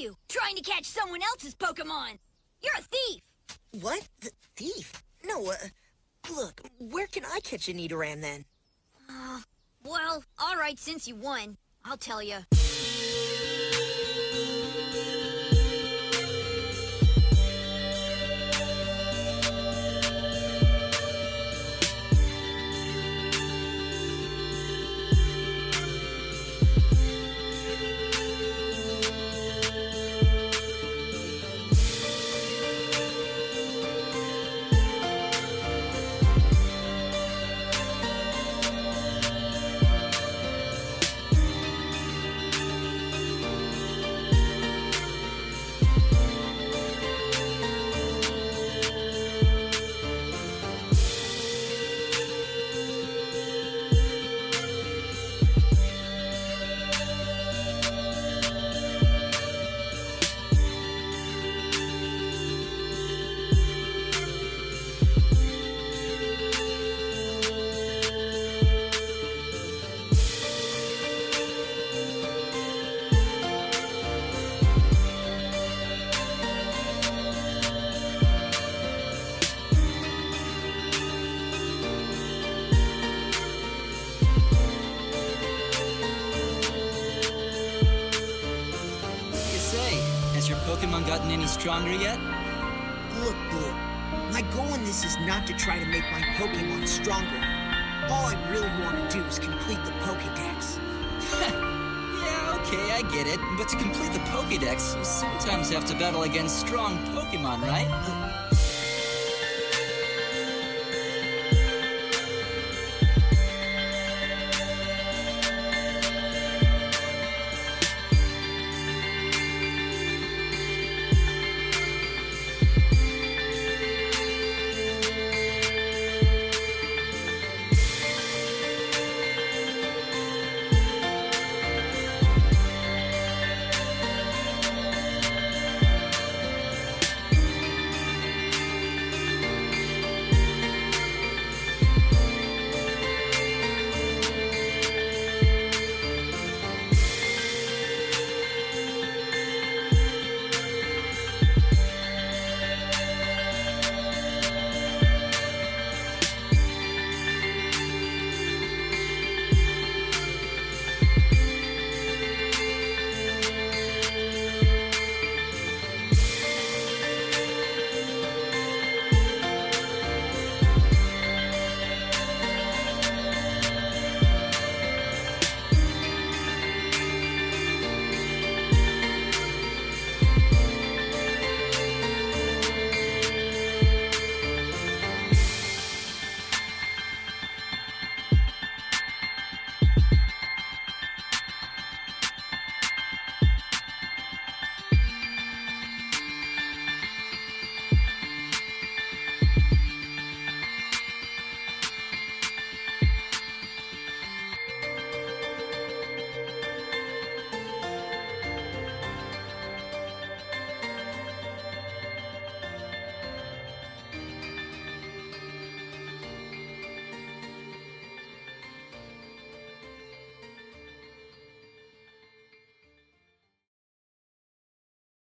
you? Trying to catch someone else's Pokemon. You're a thief. What? Thief? No, look, where can I catch a Nidoran then? Well, alright, since you won, I'll tell you. Has your Pokemon gotten any stronger yet? Look, Blue, my goal in this is not to try to make my Pokemon stronger. All I really want to do is complete the Pokédex. Yeah, okay, I get it. But to complete the Pokédex, you sometimes have to battle against strong Pokemon, right?